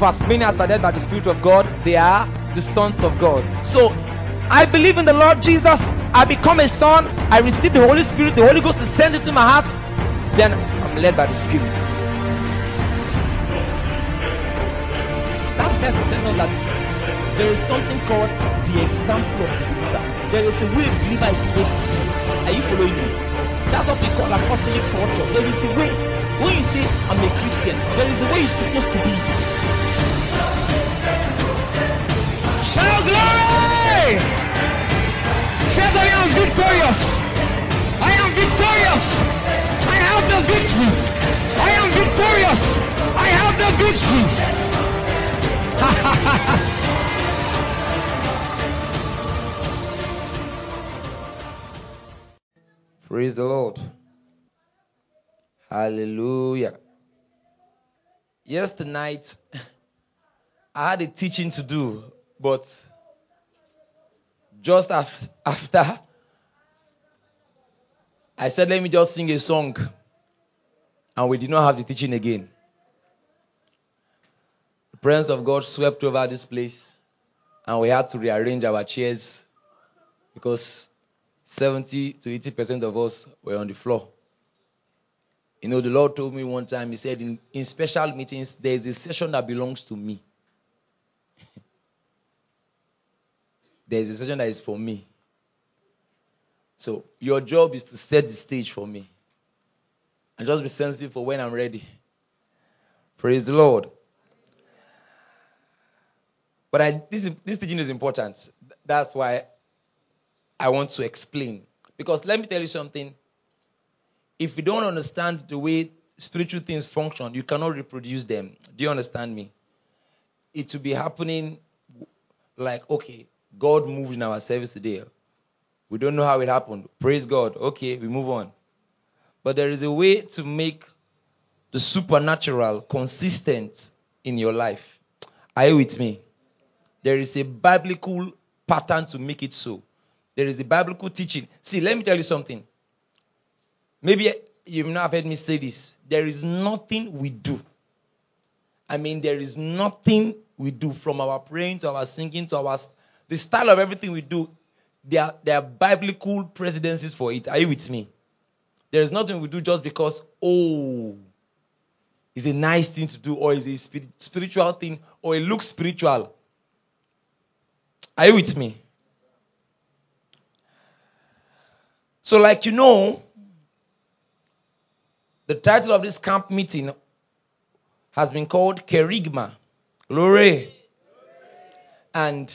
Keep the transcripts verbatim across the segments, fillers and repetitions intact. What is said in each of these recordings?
For as many as are led by the Spirit of God, they are the sons of God. So, I believe in the Lord Jesus. I become a son. I receive the Holy Spirit. The Holy Ghost is sent into my heart. Then I'm led by the Spirit. That verse tells us that there is something called the example of the believer. There is a way a believer is supposed to be. Are you following me? That's what we call apostolic culture. There is a way. When you say I'm a Christian, there is a way you're supposed to be. Shout glory! Say that I am victorious. I am victorious. I have the victory. I am victorious. I have the victory. Praise the Lord. Hallelujah. Yesterday night, I had a teaching to do, but just af- after, I said, let me just sing a song. And we did not have the teaching again. The presence of God swept over this place, and we had to rearrange our chairs because seventy to eighty percent of us were on the floor. You know, the Lord told me one time, He said, in, in special meetings, there is a session that belongs to me. There is a session that is for me. So, your job is to set the stage for me. And just be sensitive for when I'm ready. Praise the Lord. But I, this, this teaching is important. That's why I want to explain. Because let me tell you something. If you don't understand the way spiritual things function, you cannot reproduce them. Do you understand me? It will be happening like, okay, God moved in our service today. We don't know how it happened. Praise God. Okay, we move on. But there is a way to make the supernatural consistent in your life. Are you with me? There is a biblical pattern to make it so. There is a biblical teaching. See, let me tell you something. Maybe you've not heard me say this. There is nothing we do. I mean, there is nothing we do, from our praying to our singing to our... The style of everything we do, there are, there are biblical precedences for it. Are you with me? There is nothing we do just because, oh, it's a nice thing to do, or it's a spirit, spiritual thing, or it looks spiritual. Are you with me? So, like you know, the title of this camp meeting has been called Kerygma. Glory. And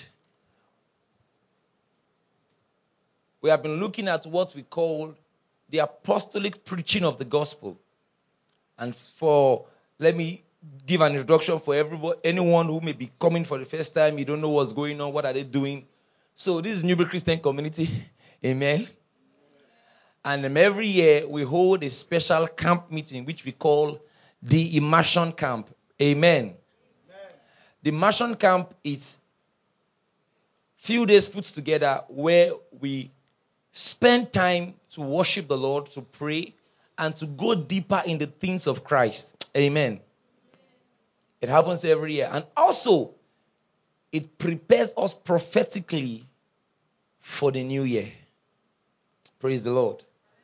we have been looking at what we call the apostolic preaching of the gospel. And for, let me give an introduction for everybody, anyone who may be coming for the first time, you don't know what's going on, what are they doing. So this is Newbury Christian Community. Amen. And um, every year we hold a special camp meeting, which we call the Immersion Camp. Amen. Amen. The Immersion Camp is few days put together where we spend time to worship the Lord, to pray, and to go deeper in the things of Christ. Amen. It happens every year. And also, it prepares us prophetically for the new year. Praise the Lord.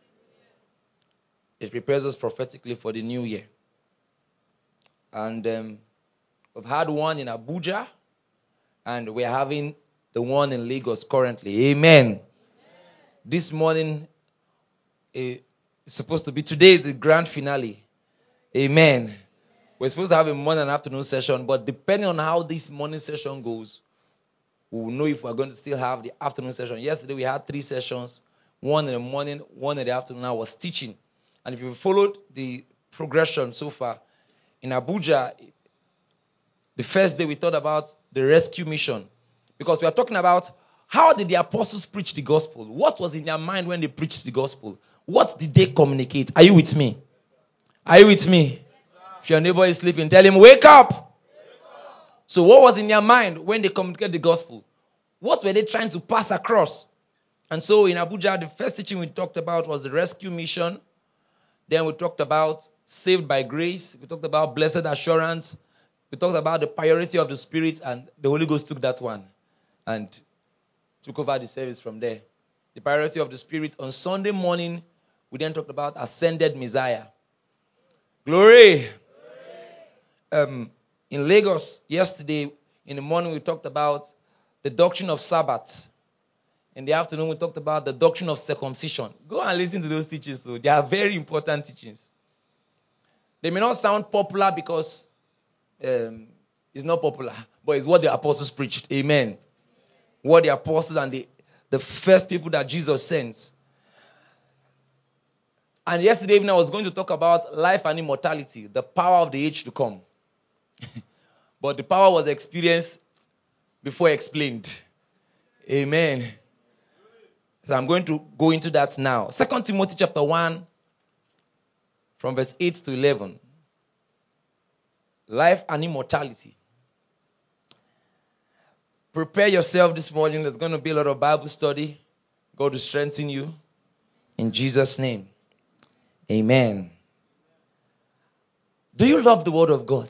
It prepares us prophetically for the new year. And um, we've had one in Abuja, and we're having the one in Lagos currently. Amen. Amen. This morning, uh, it's supposed to be, today is the grand finale. Amen. We're supposed to have a morning and afternoon session, but depending on how this morning session goes, we will know if we're going to still have the afternoon session. Yesterday we had three sessions, one in the morning, one in the afternoon. I was teaching. And if you followed the progression so far, in Abuja, the first day we thought about the rescue mission. Because we are talking about how did the apostles preach the gospel? What was in their mind when they preached the gospel? What did they communicate? Are you with me? Are you with me? If your neighbor is sleeping, tell him, wake up. Wake up. So what was in their mind when they communicated the gospel? What were they trying to pass across? And so in Abuja, the first teaching we talked about was the rescue mission. Then we talked about saved by grace. We talked about blessed assurance. We talked about the priority of the Spirit, and the Holy Ghost took that one and took over the service from there. The priority of the Spirit. On Sunday morning, we then talked about ascended Messiah. Glory! Um, in Lagos, yesterday in the morning, we talked about the doctrine of Sabbath. In the afternoon, we talked about the doctrine of circumcision. Go and listen to those teachings. So they are very important teachings. They may not sound popular because um, it's not popular, but it's what the apostles preached. Amen. What the apostles and the, the first people that Jesus sends. And yesterday evening, I was going to talk about life and immortality, the power of the age to come. But the power was experienced before explained. Amen. So I'm going to go into that now. Second Timothy chapter one, from verse eight to eleven. Life and immortality. Prepare yourself this morning. There's going to be a lot of Bible study. God will strengthen you. In Jesus' name. Amen. Do you love the Word of God?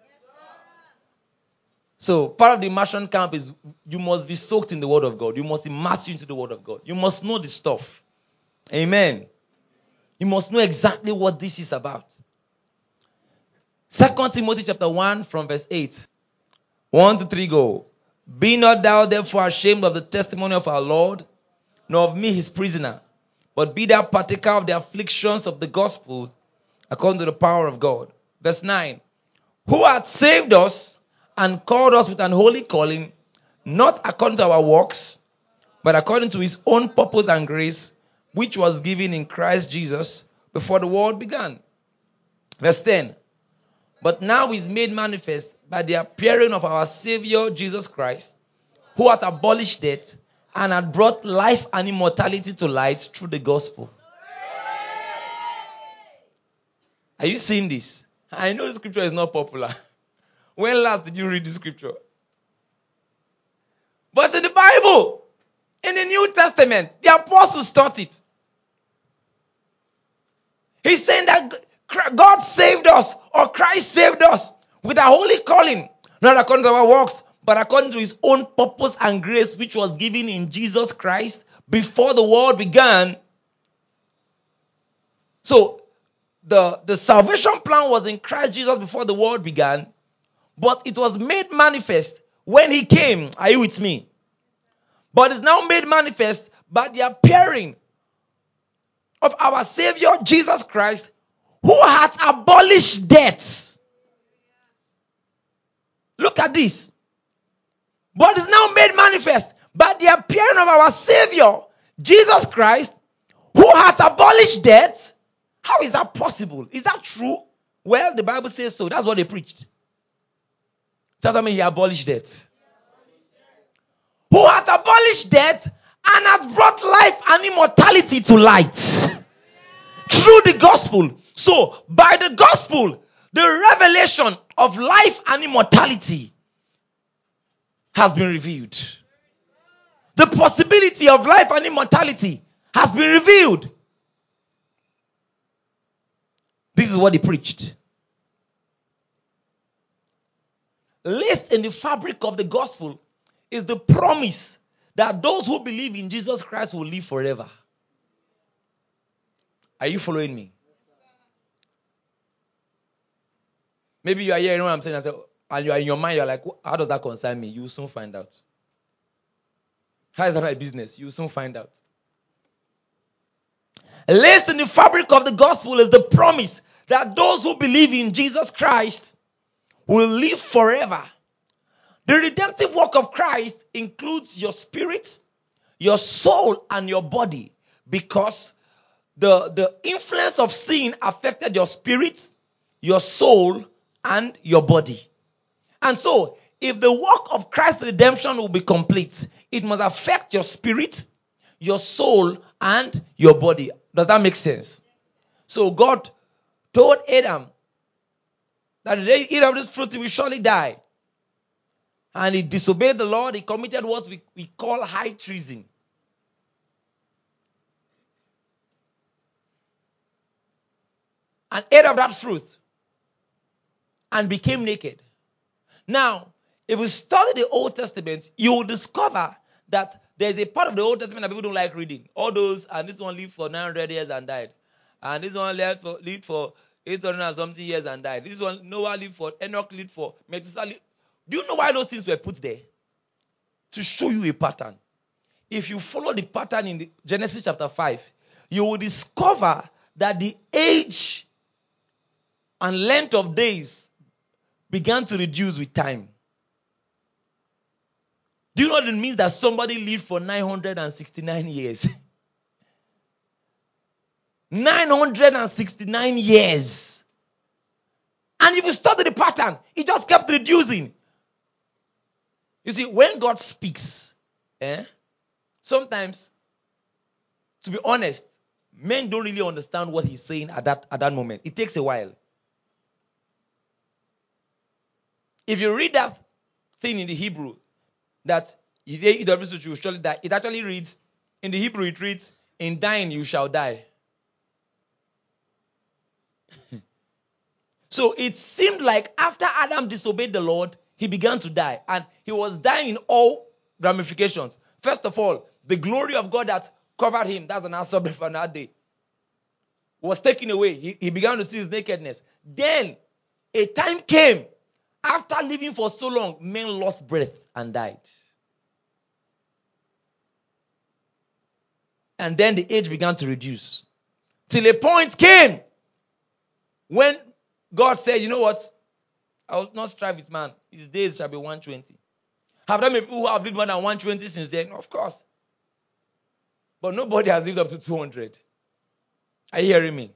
So, part of the immersion camp is you must be soaked in the Word of God. You must immerse you into the Word of God. You must know the stuff. Amen. You must know exactly what this is about. Second Timothy chapter one from verse eight. one to three go. Be not thou therefore ashamed of the testimony of our Lord, nor of me his prisoner, but be thou partaker of the afflictions of the gospel according to the power of God. Verse nine. Who hath saved us and called us with an holy calling, not according to our works, but according to his own purpose and grace, which was given in Christ Jesus before the world began. Verse ten. But now is made manifest by the appearing of our Savior Jesus Christ, who hath abolished death and hath brought life and immortality to light through the gospel. Are you seeing this? I know the scripture is not popular. When last did you read the scripture? But it's in the Bible. In the New Testament, the apostles taught it. He's saying that God saved us, or Christ saved us with a holy calling, not according to our works, but according to his own purpose and grace, which was given in Jesus Christ before the world began. So, the, the salvation plan was in Christ Jesus before the world began, but it was made manifest when he came. Are you with me? But it's now made manifest by the appearing of our Savior Jesus Christ, who hath abolished death. Look at this. But it's now made manifest by the appearing of our Savior Jesus Christ, who hath abolished death. How is that possible? Is that true? Well, the Bible says so. That's what they preached. Tell me he abolished death. Who hath abolished death and hath brought life and immortality to light through the gospel. So, by the gospel, the revelation of life and immortality has been revealed. The possibility of life and immortality has been revealed. This is what he preached. Laced in the fabric of the gospel is the promise that those who believe in Jesus Christ will live forever. Are you following me? Maybe you are hearing what I'm saying, and you are in your mind, you are like, how does that concern me? You will soon find out. How is that my business? You will soon find out. Laced in the fabric of the gospel is the promise that those who believe in Jesus Christ will live forever. The redemptive work of Christ includes your spirit, your soul, and your body, because the, the influence of sin affected your spirit, your soul, and your body. And so, if the work of Christ's redemption will be complete, it must affect your spirit, your soul, and your body. Does that make sense? So God told Adam that the day you eat of this fruit, you will surely die. And he disobeyed the Lord. He committed what we, we call high treason. And ate of that fruit and became naked. Now, if you study the Old Testament, you will discover that there's a part of the Old Testament that people don't like reading. All those, and this one lived for nine hundred years and died. And this one lived for, lived for eight hundred and something years and died. This one, Noah lived for, Enoch lived for, Methuselah lived. Do you know why those things were put there? To show you a pattern. If you follow the pattern in the Genesis chapter five, you will discover that the age and length of days began to reduce with time. Do you know what it means that somebody lived for nine hundred sixty-nine years? nine hundred sixty-nine years. And if you study the pattern, it just kept reducing. You see, when God speaks, eh, sometimes, to be honest, men don't really understand what he's saying at that, at that moment. It takes a while. If you read that thing in the Hebrew, that if you eat of this, you will surely die, it actually reads, in the Hebrew it reads, in dying you shall die. So it seemed like after Adam disobeyed the Lord, he began to die. And he was dying in all ramifications. First of all, the glory of God that covered him, that's an answer for another day, was taken away. He, he began to see his nakedness. Then a time came, after living for so long, men lost breath and died. And then the age began to reduce. Till a point came when God said, you know what? I will not strive with man. His days shall be one hundred twenty. Have there been people who have lived more than one hundred twenty since then? Of course. But nobody has lived up to two hundred. Are you hearing me?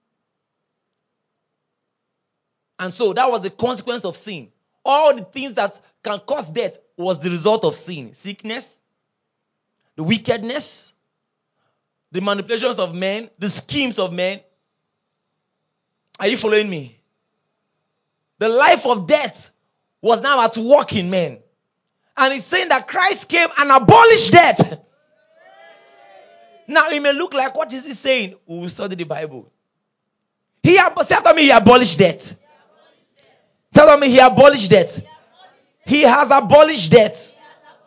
And so that was the consequence of sin. All the things that can cause death was the result of sin. Sickness, the wickedness, the manipulations of men, the schemes of men. Are you following me? The life of death was now at work in men. And he's saying that Christ came and abolished death. Now it may look like, what is he saying? We will study the Bible. He, say after me, he abolished death. Say after me, he abolished death. He has abolished death.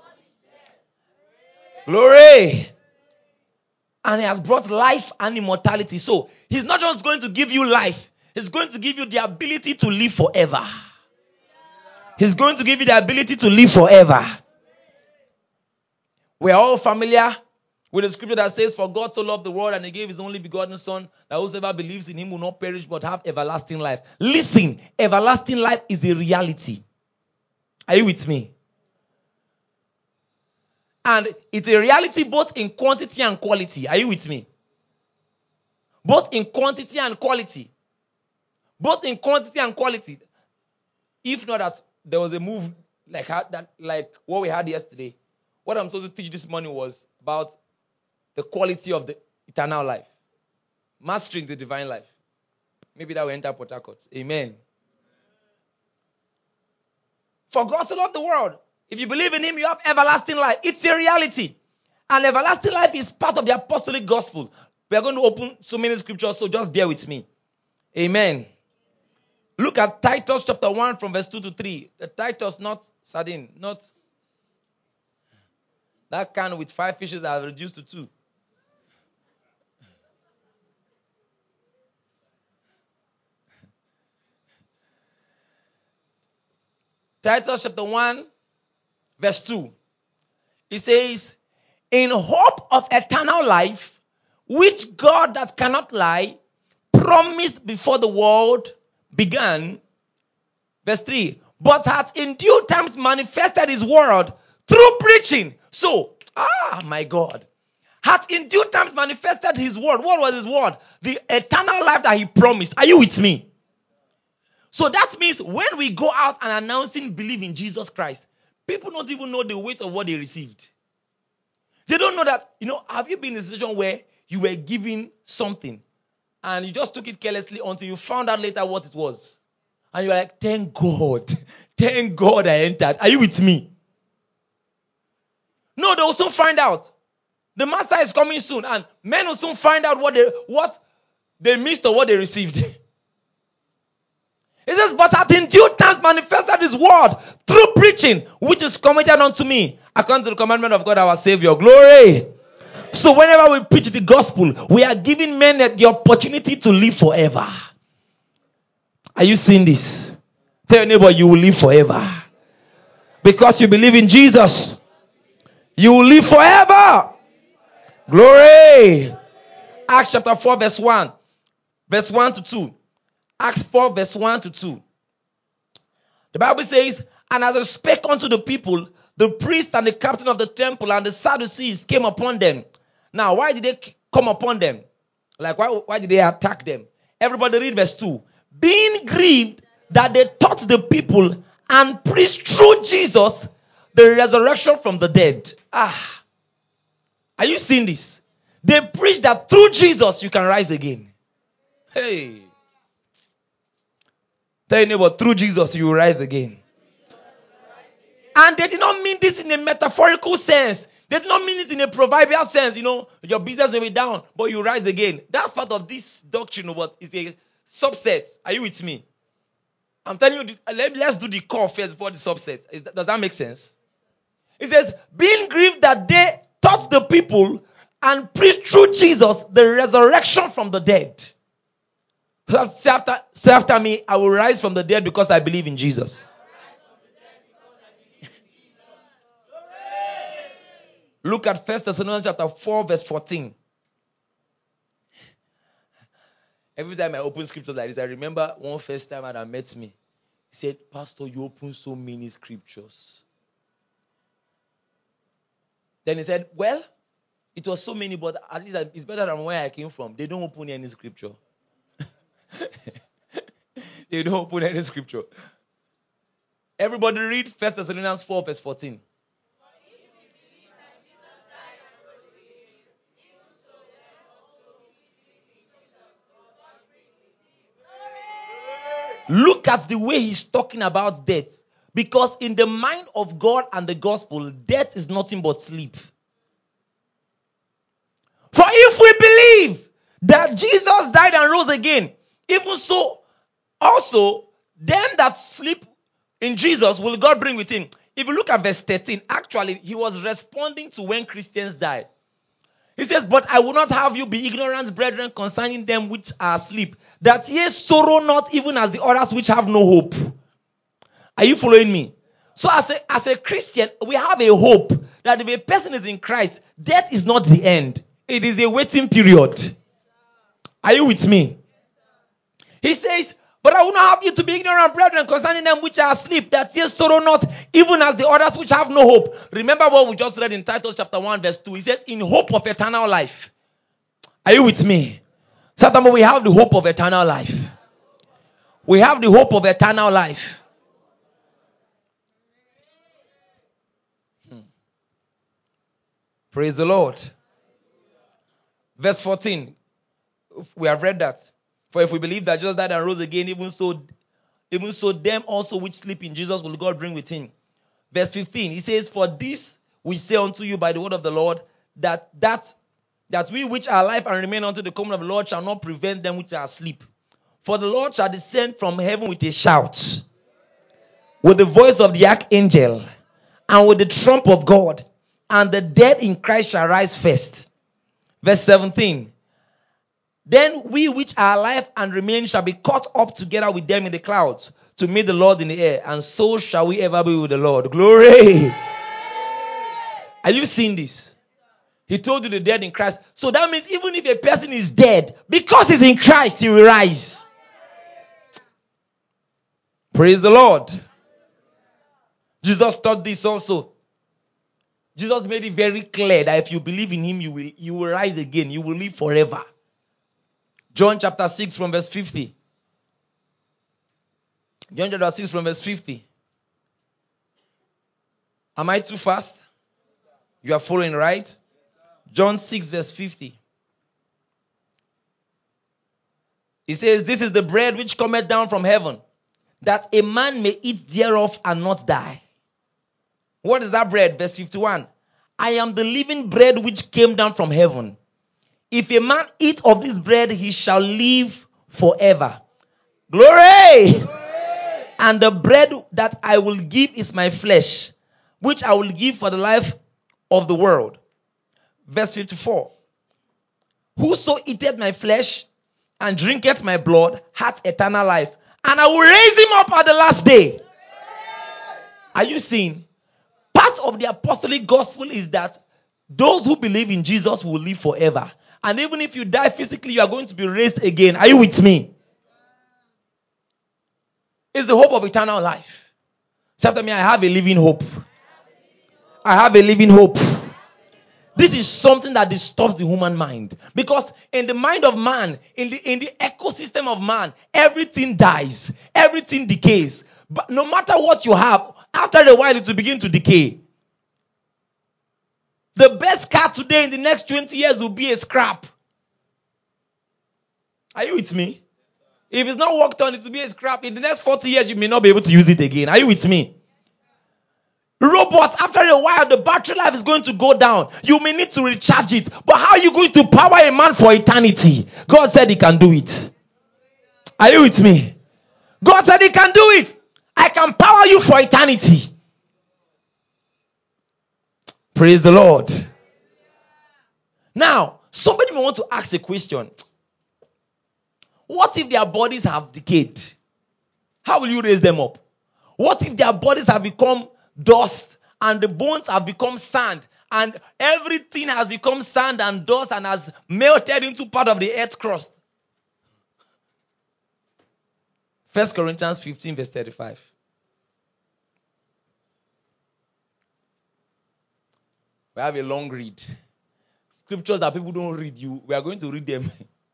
Glory. And he has brought life and immortality. So he's not just going to give you life. He's going to give you the ability to live forever. He's going to give you the ability to live forever. We're all familiar with the scripture that says, for God so loved the world and he gave his only begotten son, that whosoever believes in him will not perish but have everlasting life. Listen, everlasting life is a reality. Are you with me? And it's a reality both in quantity and quality. Are you with me? Both in quantity and quality. Both in quantity and quality. If not that there was a move like that, like what we had yesterday, what I'm supposed to teach this morning was about the quality of the eternal life. Mastering the divine life. Maybe that will enter Port Harcourt. Amen. For God so loved the world. If you believe in him, you have everlasting life. It's a reality. And everlasting life is part of the apostolic gospel. We are going to open so many scriptures, so just bear with me. Amen. Look at Titus chapter one from verse two to three. The Titus, not sardine, not that can with five fishes that are reduced to two. Titus chapter one, verse two. It says, in hope of eternal life, which God that cannot lie, promised before the world began. Verse three. But hath in due times manifested his word through preaching. So, ah, my God. Hath in due times manifested his word. What was his word? The eternal life that he promised. Are you with me? So that means when we go out and announcing believe in Jesus Christ, people don't even know the weight of what they received. They don't know that, you know, have you been in a situation where you were given something and you just took it carelessly until you found out later what it was? And you're like, thank God. Thank God I entered. Are you with me? No, they will soon find out. The master is coming soon and men will soon find out what they, what they missed or what they received. It says, but hath in due times manifested his word through preaching, which is committed unto me, according to the commandment of God our Savior. Glory. So whenever we preach the gospel, we are giving men the opportunity to live forever. Are you seeing this? Tell your neighbor, you will live forever. Because you believe in Jesus, you will live forever. Glory. Acts chapter four verse one. Verse one to two. Acts four verse one to two. The Bible says, and as I spake unto the people, the priest and the captain of the temple and the Sadducees came upon them. Now, why did they come upon them? Like, why, why did they attack them? Everybody read verse two. Being grieved that they taught the people and preached through Jesus the resurrection from the dead. Ah. Are you seeing this? They preached that through Jesus you can rise again. Hey. Tell your neighbor, through Jesus you will rise again. And they did not mean this in a metaphorical sense. They did not mean it in a proverbial sense. You know, your business may be down, but you rise again. That's part of this doctrine of what is a subset. Are you with me? I'm telling you, the, let, let's do the core first before the subset. Is that, does that make sense? It says, being grieved that they taught the people and preached through Jesus the resurrection from the dead. Say after, say after me, I will rise from the dead because I believe in Jesus. Look at First Thessalonians chapter four verse fourteen. Every time I open scriptures like this, I remember one first time Adam met me. He said, Pastor, you open so many scriptures. Then he said, well, it was so many, but at least it's better than where I came from. They don't open any scripture. They don't open any scripture. Everybody read First Thessalonians four verse fourteen. Look at the way he's talking about death. Because in the mind of God and the gospel, death is nothing but sleep. For if we believe that Jesus died and rose again, even so, also, them that sleep in Jesus will God bring with him. If you look at verse thirteen, actually, he was responding to when Christians died. He says, but I will not have you be ignorant, brethren, concerning them which are asleep, that ye sorrow not even as the others which have no hope. Are you following me? So as a, as a Christian, we have a hope that if a person is in Christ, death is not the end. It is a waiting period. Are you with me? He says, but I will not have you to be ignorant, brethren, concerning them which are asleep, that ye sorrow not, even as the others which have no hope. Remember what we just read in Titus chapter one, verse two. He says, in hope of eternal life. Are you with me? Sometimes we have the hope of eternal life. We have the hope of eternal life. Hmm. Praise the Lord. Verse fourteen. We have read that. For if we believe that Jesus died and rose again, even so, even so them also which sleep in Jesus will God bring with him. Verse fifteen, he says, for this we say unto you by the word of the Lord, that that, that we which are alive and remain unto the coming of the Lord shall not prevent them which are asleep. For the Lord shall descend from heaven with a shout, with the voice of the archangel, and with the trump of God, and the dead in Christ shall rise first. Verse seventeen, then we which are alive and remain shall be caught up together with them in the clouds to meet the Lord in the air, and so shall we ever be with the Lord. Glory! Are you seeing this? He told you the dead in Christ. So that means even if a person is dead, because he's in Christ, he will rise. Praise the Lord. Jesus taught this also. Jesus made it very clear that if you believe in him, you will, you will rise again. You will live forever. John chapter six from verse fifty. John chapter six from verse fifty. Am I too fast? You are following, right? John six verse fifty. He says, this is the bread which cometh down from heaven, that a man may eat thereof and not die. What is that bread? Verse fifty-one. I am the living bread which came down from heaven. If a man eat of this bread, he shall live forever. Glory! Glory! And the bread that I will give is my flesh, which I will give for the life of the world. Verse fifty-four. Whoso eateth my flesh and drinketh my blood hath eternal life, and I will raise him up at the last day. Are you seeing? Part of the apostolic gospel is that those who believe in Jesus will live forever. And even if you die physically, you are going to be raised again. Are you with me? It's the hope of eternal life. Say after me, I have a living hope. I have a living hope. This is something that disturbs the human mind. Because in the mind of man, in the, in the ecosystem of man, everything dies. Everything decays. But no matter what you have, after a while it will begin to decay. The best car today in the next twenty years will be a scrap. Are you with me? If it's not worked on, it will be a scrap. In the next forty years, you may not be able to use it again. Are you with me? Robots, after a while, the battery life is going to go down. You may need to recharge it. But how are you going to power a man for eternity? God said he can do it. Are you with me? God said he can do it. I can power you for eternity. Praise the Lord. Now, somebody may want to ask a question. What if their bodies have decayed? How will you raise them up? What if their bodies have become dust and the bones have become sand and everything has become sand and dust and has melted into part of the earth crust? First Corinthians fifteen verse thirty-five. We have a long read. Scriptures that people don't read, you we are going to read them.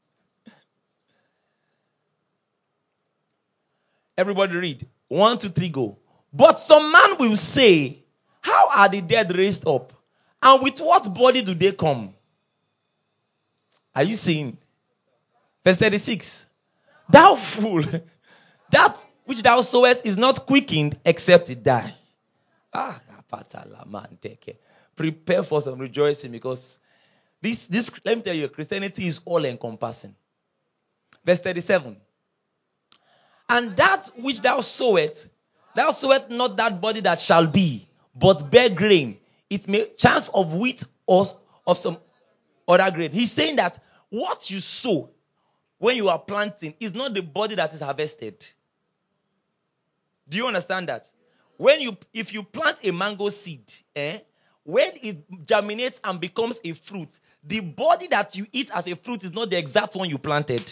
Everybody read. One, two, three, go. But some man will say, how are the dead raised up? And with what body do they come? Are you seeing? Verse thirty-six. Thou fool, that which thou sowest is not quickened except it die. Ah, man, take care. Prepare for some rejoicing because this, this, let me tell you, Christianity is all encompassing. Verse thirty-seven. And that which thou sowest, thou sowest not that body that shall be, but bear grain. It may chance of wheat or of some other grain. He's saying that what you sow when you are planting is not the body that is harvested. Do you understand that? When you, if you plant a mango seed, eh, when it germinates and becomes a fruit, the body that you eat as a fruit is not the exact one you planted.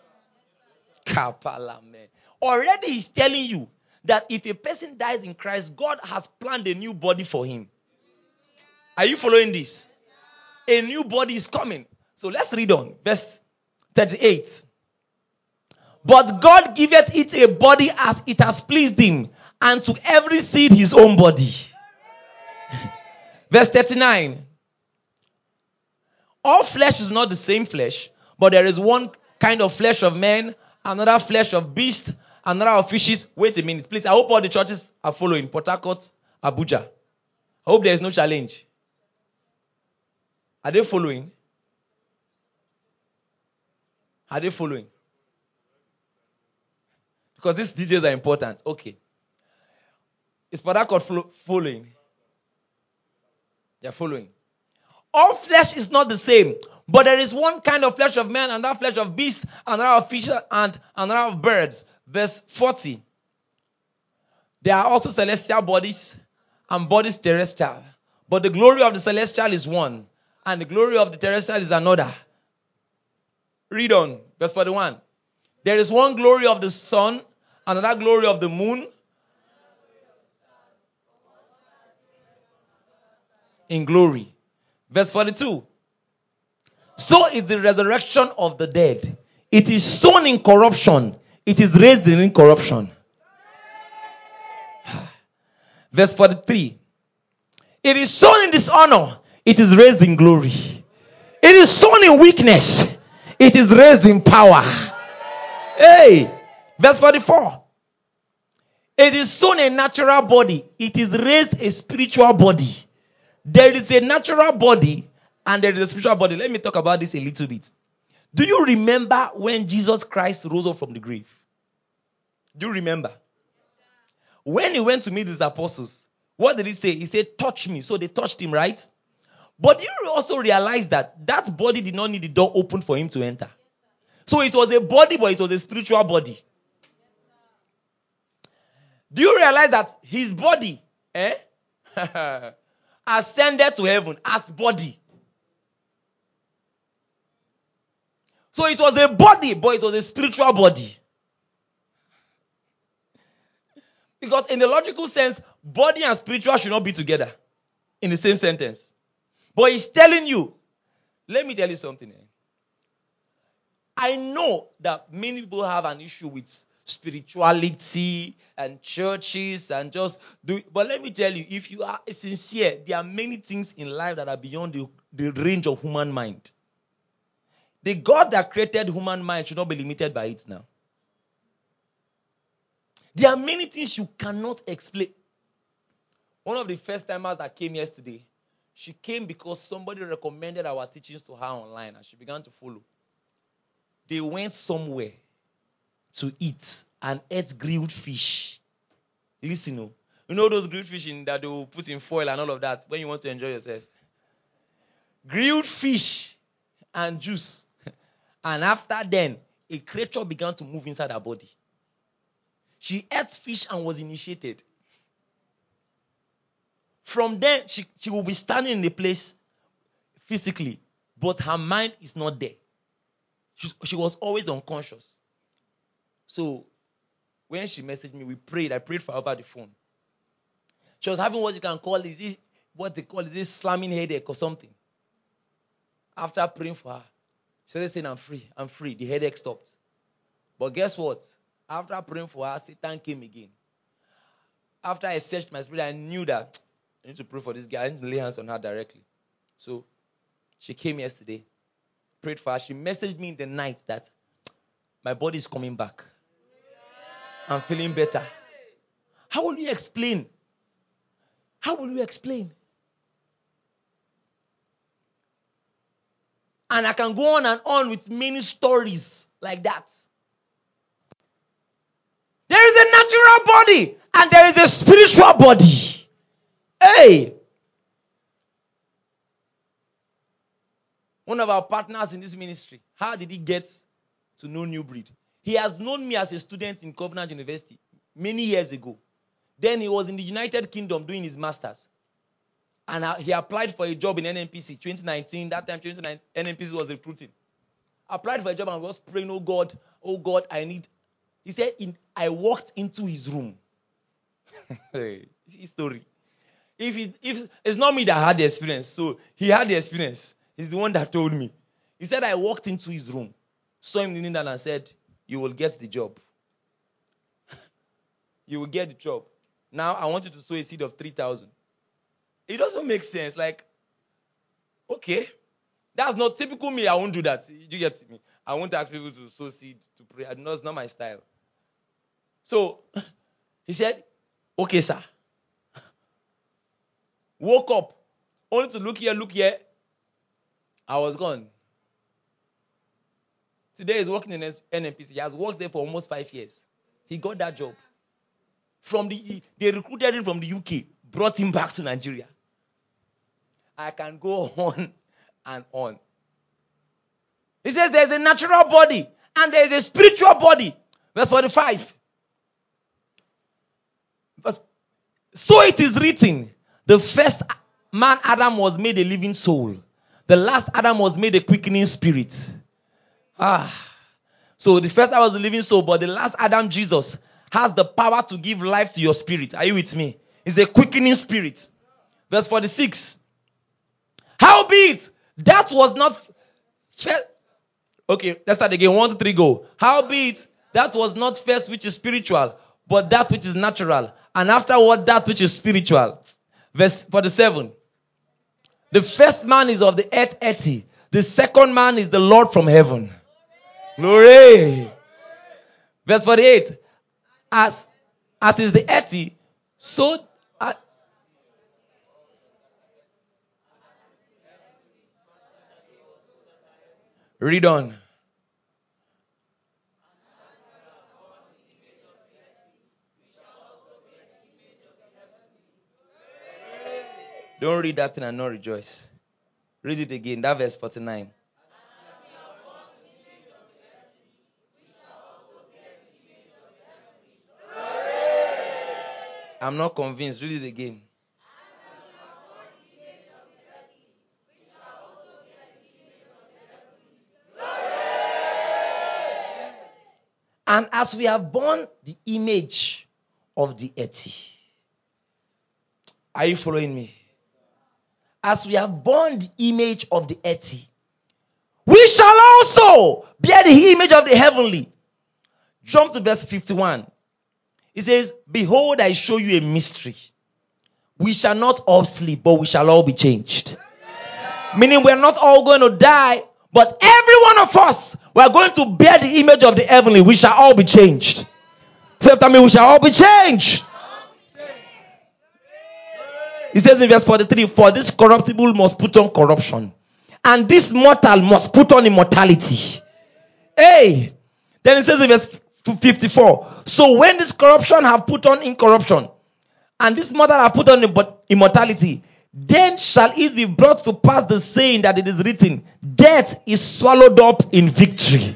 Already he's telling you that if a person dies in Christ, God has planned a new body for him. Are you following this? A new body is coming. So let's read on. Verse thirty-eight. But God giveth it a body as it has pleased him, and to every seed his own body. Verse thirty-nine. All flesh is not the same flesh, but there is one kind of flesh of men, another flesh of beast, another of fishes. Wait a minute, please. I hope all the churches are following. Port Harcourt, Abuja. I hope there is no challenge. Are they following? Are they following? Because these details are important. Okay. Is Port Harcourt following? They are following. All flesh is not the same, but there is one kind of flesh of man, another flesh of beast, another of fish, and another of birds. Verse forty. There are also celestial bodies and bodies terrestrial. But the glory of the celestial is one, and the glory of the terrestrial is another. Read on. Verse forty-one. There is one glory of the sun, another glory of the moon. In glory. Verse forty-two. So is the resurrection of the dead. It is sown in corruption. It is raised in incorruption. Verse forty-three. It is sown in dishonor. It is raised in glory. It is sown in weakness. It is raised in power. Hey. Verse forty-four. It is sown a natural body. It is raised a spiritual body. There is a natural body and there is a spiritual body. Let me talk about this a little bit. Do you remember when Jesus Christ rose up from the grave? Do you remember? When he went to meet his apostles, what did he say? He said, touch me. So they touched him, right? But you also realize that that body did not need the door open for him to enter. So it was a body, but it was a spiritual body. Do you realize that his body eh, ascended to heaven as body? So it was a body, but it was a spiritual body. Because in the logical sense, body and spiritual should not be together in the same sentence. But he's telling you, let me tell you something. Eh? I know that many people have an issue with spirituality and churches and just do. But let me tell you, if you are sincere, there are many things in life that are beyond the, the range of human mind. The God that created human mind should not be limited by it now. There are many things you cannot explain. One of the first timers that came yesterday, she came because somebody recommended our teachings to her online and she began to follow. They went somewhere to eat and ate grilled fish. Listen, oh, you know those grilled fish in, that they will put in foil and all of that when you want to enjoy yourself? Grilled fish and juice. And after then, a creature began to move inside her body. She ate fish and was initiated. From then, she, she will be standing in the place physically, but her mind is not there. She, she was always unconscious. So, when she messaged me, we prayed. I prayed for her over the phone. She was having what you can call, is this, what they call, is this slamming headache or something. After praying for her, she started saying, I'm free, I'm free. The headache stopped. But guess what? After praying for her, Satan came again. After I searched my spirit, I knew that I need to pray for this girl. I need to lay hands on her directly. So, she came yesterday, prayed for her. She messaged me in the night that my body is coming back. I'm feeling better. How will you explain? How will you explain? And I can go on and on with many stories like that. There is a natural body and there is a spiritual body. Hey! One of our partners in this ministry, how did he get to know New Breed? He has known me as a student in Covenant University many years ago. Then he was in the United Kingdom doing his master's. And he applied for a job in N N P C twenty nineteen. That time, twenty nineteen, N N P C was recruiting. Applied for a job and was praying, oh God, oh God, I need. He said, in, I walked into his room. His story. If, he, if it's not me that had the experience, so he had the experience. He's the one that told me. He said, I walked into his room, saw him kneeling down and said, you will get the job. You will get the job. Now, I want you to sow a seed of three thousand. It doesn't make sense. Like, okay. That's not typical me. I won't do that. You get me? I won't ask people to sow seed to pray. That's not my style. So, he said, okay, sir. Woke up. Only to look here, look here. I was gone. Today he's working in N N P C. He has worked there for almost five years. He got that job. From the they recruited him from the U K, brought him back to Nigeria. I can go on and on. He says there's a natural body and there's a spiritual body. Verse forty-five. So it is written, the first man Adam was made a living soul. The last Adam was made a quickening spirit. Ah. So the first Adam was a living soul, but the last Adam, Jesus, has the power to give life to your spirit. Are you with me? It's a quickening spirit. Verse forty-six. Howbeit, that was not... Fe- okay, let's start again. One, two, three, go. Howbeit, that was not first which is spiritual, but that which is natural. And afterward, that which is spiritual. Verse forty-seven. The first man is of the earth, earthy. The second man is the Lord from heaven. Glory. Verse forty-eight. As, as is the earthy, so... Uh, read on. Don't read that thing and not rejoice. Read it again. That verse forty-nine. I'm not convinced. Read it again. And as we have borne the image of the earthy. Are you following me? As we have borne the image of the earthy, we shall also bear the image of the heavenly. Jump to verse fifty-one. It says, behold, I show you a mystery. We shall not all sleep, but we shall all be changed. Meaning we are not all going to die, but every one of us, we are going to bear the image of the heavenly. We shall all be changed. Say after me, we shall all be changed. He says in verse forty-three, for this corruptible must put on corruption, and this mortal must put on immortality. Hey! Then it says in verse fifty-four, so when this corruption have put on incorruption, and this mortal have put on immortality, then shall it be brought to pass the saying that it is written, death is swallowed up in victory.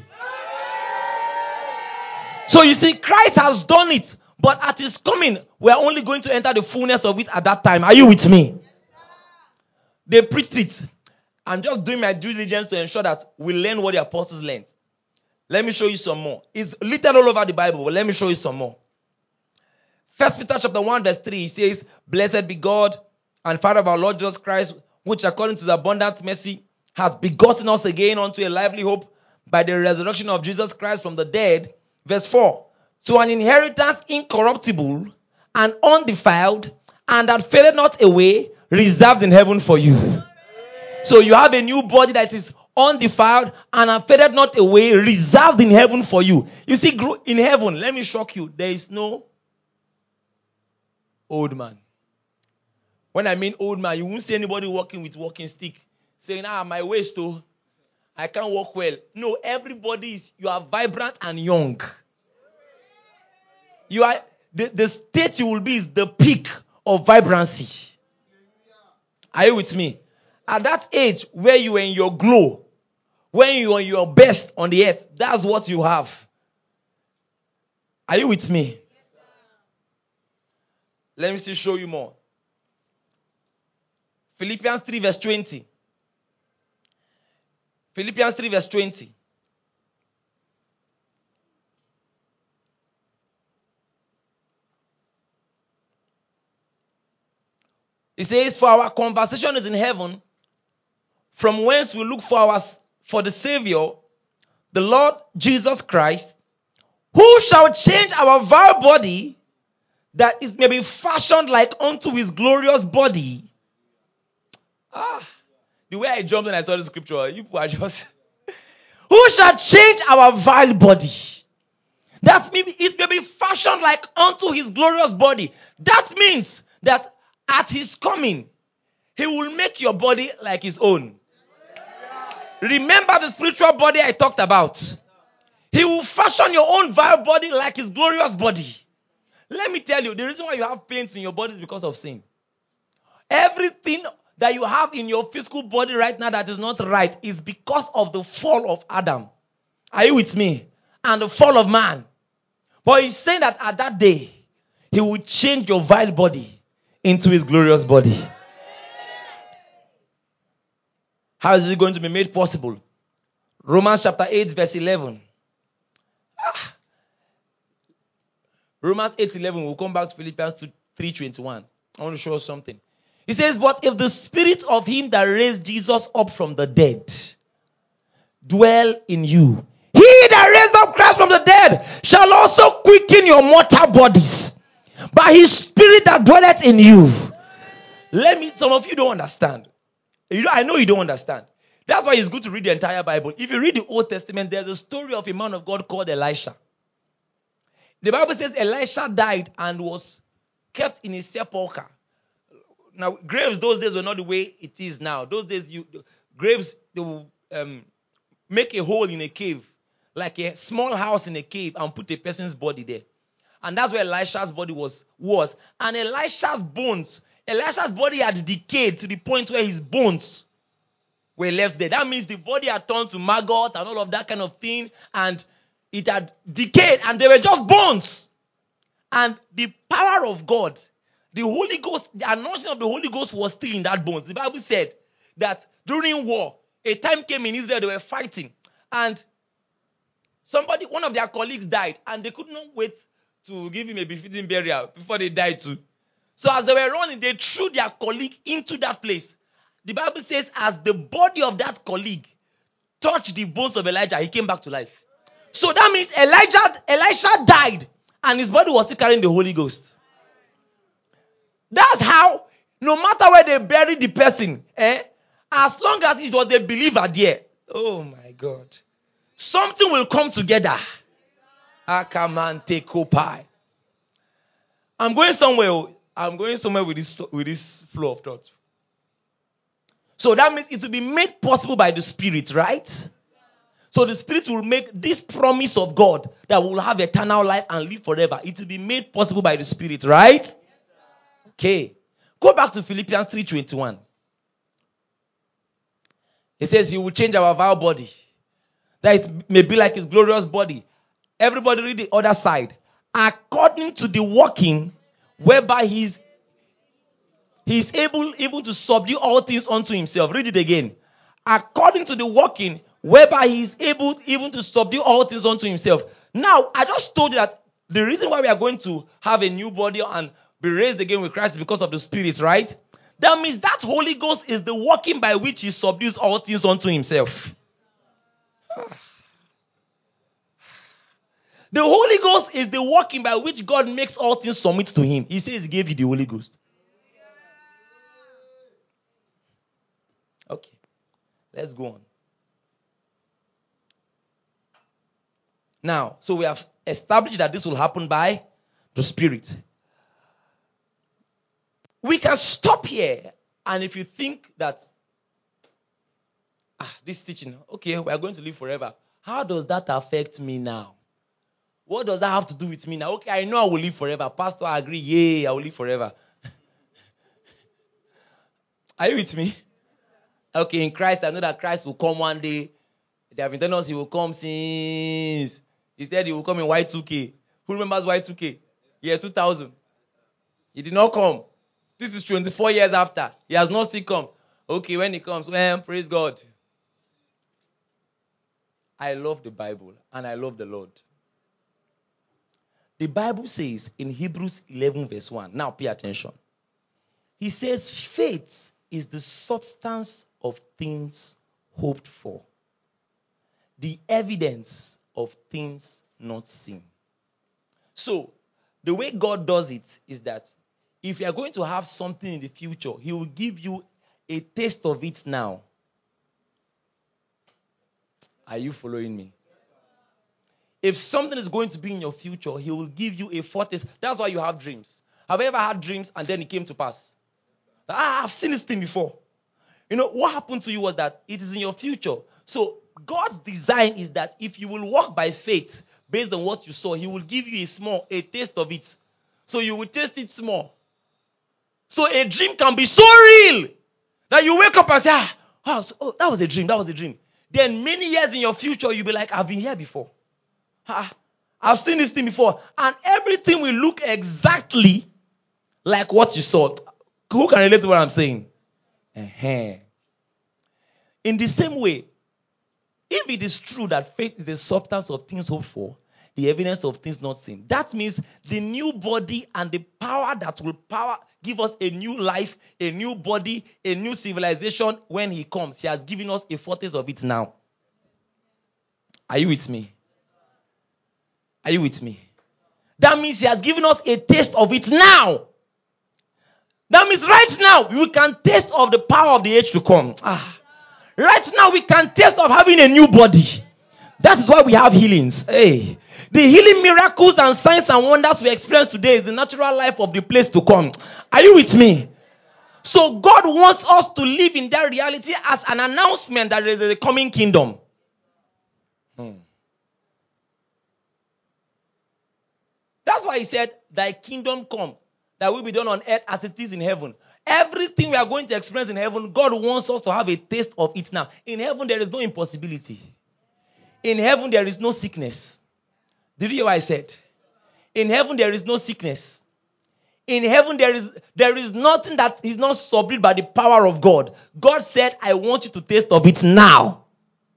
So you see, Christ has done it. But at his coming, we are only going to enter the fullness of it at that time. Are you with me? They preached it. I'm just doing my due diligence to ensure that we learn what the apostles learned. Let me show you some more. It's littered all over the Bible, but let me show you some more. First Peter chapter one verse three, he says, blessed be God and Father of our Lord Jesus Christ, which according to the abundant mercy hath begotten us again unto a lively hope by the resurrection of Jesus Christ from the dead. Verse four. To an inheritance incorruptible and undefiled, and that fadeth not away, reserved in heaven for you. So you have a new body that is undefiled and that fadeth not away, reserved in heaven for you. You see, in heaven, let me shock you, there is no old man. When I mean old man, you won't see anybody walking with walking stick, saying, ah, my waist, oh, I can't walk well. No, everybody is, you are vibrant and young. You are the, the state you will be is the peak of vibrancy. Are you with me? At that age where you are in your glow, when you are your best on the earth, that's what you have. Are you with me? Let me still show you more. Philippians three verse twenty. Philippians three verse twenty. It says, for our conversation is in heaven, from whence we look for our, for the Savior, the Lord Jesus Christ, who shall change our vile body, that it may be fashioned like unto his glorious body. Ah, the way I jumped when I saw the scripture, you people are just... who shall change our vile body, that it may be fashioned like unto his glorious body. That means that at his coming, he will make your body like his own. Remember the spiritual body I talked about. He will fashion your own vile body like his glorious body. Let me tell you, the reason why you have pains in your body is because of sin. Everything that you have in your physical body right now that is not right is because of the fall of Adam. Are you with me? And the fall of man. But he's saying that at that day, he will change your vile body into his glorious body. How is it going to be made possible? Romans chapter eight verse eleven. Ah. Romans eight eleven. We'll come back to Philippians three twenty-one. I want to show us something. He says, but if the spirit of him that raised Jesus up from the dead dwell in you, he that raised up Christ from the dead shall also quicken your mortal bodies by his spirit that dwelleth in you. Let me, some of you don't understand. You know, I know you don't understand. That's why it's good to read the entire Bible. If you read the Old Testament, there's a story of a man of God called Elisha. The Bible says Elisha died and was kept in his sepulcher. Now, graves those days were not the way it is now. Those days, you graves, they will um, make a hole in a cave, like a small house in a cave, and put a person's body there. And that's where Elisha's body was. was. And Elisha's bones, Elisha's body had decayed to the point where his bones were left there. That means the body had turned to maggot and all of that kind of thing, and it had decayed, and they were just bones. And the power of God, the Holy Ghost, the anointing of the Holy Ghost was still in that bones. The Bible said that during war, a time came in Israel, they were fighting, and somebody, one of their colleagues died, and they could not wait to give him a befitting burial before they died too. So as they were running, they threw their colleague into that place. The Bible says, as the body of that colleague touched the bones of Elijah, he came back to life. So that means Elijah, Elisha died, and his body was still carrying the Holy Ghost. That's how, no matter where they buried the person, eh, as long as it was a believer there, oh my God, something will come together. Akamante kopai. I'm going somewhere. I'm going somewhere with this with this flow of thoughts. So that means it will be made possible by the Spirit, right? So the Spirit will make this promise of God that we will have eternal life and live forever. It will be made possible by the Spirit, right? Okay. Go back to Philippians three twenty-one. It says he will change our vile body, that it may be like his glorious body. Everybody read the other side. According to the working whereby he's he's able even to subdue all things unto himself. Read it again. According to the working whereby he's able even to subdue all things unto himself. Now, I just told you that the reason why we are going to have a new body and be raised again with Christ is because of the Spirit, right? That means that Holy Ghost is the working by which he subdues all things unto himself. The Holy Ghost is the working by which God makes all things submit to him. He says he gave you the Holy Ghost. Okay. Let's go on. Now, so we have established that this will happen by the Spirit. We can stop here, and if you think that, ah, this teaching, okay, we are going to live forever. How does that affect me now? What does that have to do with me now? Okay, I know I will live forever. Pastor, I agree. Yay, I will live forever. Are you with me? Okay, in Christ, I know that Christ will come one day. They have been telling us he will come since. He said he will come in Y two K. Who remembers Y two K? Year two thousand. He did not come. This is twenty-four years after. He has not still come. Okay, when he comes, well, praise God. I love the Bible and I love the Lord. The Bible says in Hebrews eleven verse one. Now pay attention. He says faith is the substance of things hoped for, the evidence of things not seen. So, the way God does it is that if you are going to have something in the future, he will give you a taste of it now. Are you following me? If something is going to be in your future, he will give you a foretaste. That's why you have dreams. Have you ever had dreams and then it came to pass? Ah, I've seen this thing before. You know, what happened to you was that it is in your future. So God's design is that if you will walk by faith based on what you saw, he will give you a small, a taste of it. So you will taste it small. So a dream can be so real that you wake up and say, ah, oh, so, oh that was a dream, that was a dream. Then many years in your future, you'll be like, I've been here before. Ah, I've seen this thing before. And everything will look exactly like what you saw. Who can relate to what I'm saying? Uh-huh. In the same way, if it is true that faith is the substance of things hoped for, the evidence of things not seen, that means the new body and the power that will power give us a new life, a new body, a new civilization when he comes. He has given us a foretaste of it now. Are you with me? Are you with me? That means he has given us a taste of it now. That means right now we can taste of the power of the age to come. Ah. Right now we can taste of having a new body. That is why we have healings. Hey. The healing miracles and signs and wonders we experience today is the natural life of the place to come. Are you with me? So God wants us to live in that reality as an announcement that there is a coming kingdom. Hmm. That's why he said, thy kingdom come. that will be done on earth as it is in heaven. Everything we are going to experience in heaven, God wants us to have a taste of it now. In heaven, there is no impossibility. In heaven, there is no sickness. Did you hear what I said? In heaven, there is no sickness. In heaven, there is, there is nothing that is not subdued by the power of God. God said, I want you to taste of it now.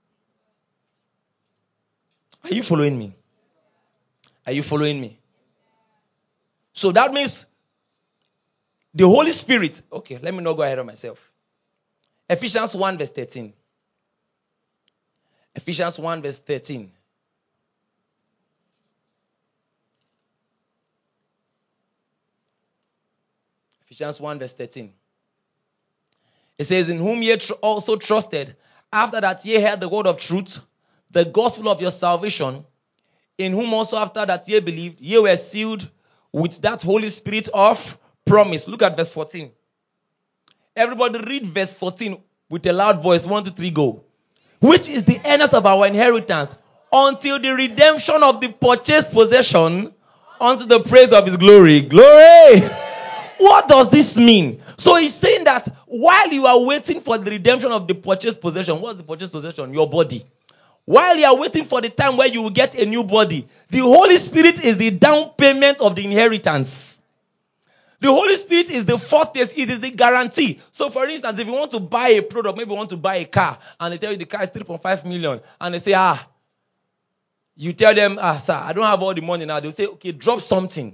Are you following me? Are you following me? So that means the Holy Spirit. Okay, let me not go ahead of myself. Ephesians one verse thirteen. Ephesians one verse thirteen. Ephesians one verse thirteen. It says, in whom ye tr- also trusted, after that ye heard the word of truth, the gospel of your salvation, in whom also after that ye believed, ye were sealed with that Holy Spirit of promise. Look at verse fourteen. Everybody read verse fourteen with a loud voice. One, two, three, go. Which is the earnest of our inheritance, until the redemption of the purchased possession, unto the praise of his glory. Glory! What does this mean? So he's saying that while you are waiting for the redemption of the purchased possession, what's the purchased possession? Your body. While you are waiting for the time where you will get a new body, the Holy Spirit is the down payment of the inheritance. The Holy Spirit is the foretaste, it is the guarantee. So for instance, if you want to buy a product, maybe you want to buy a car, and they tell you the car is three point five million, and they say, ah, you tell them, ah, sir, I don't have all the money now. They'll say, okay, drop something.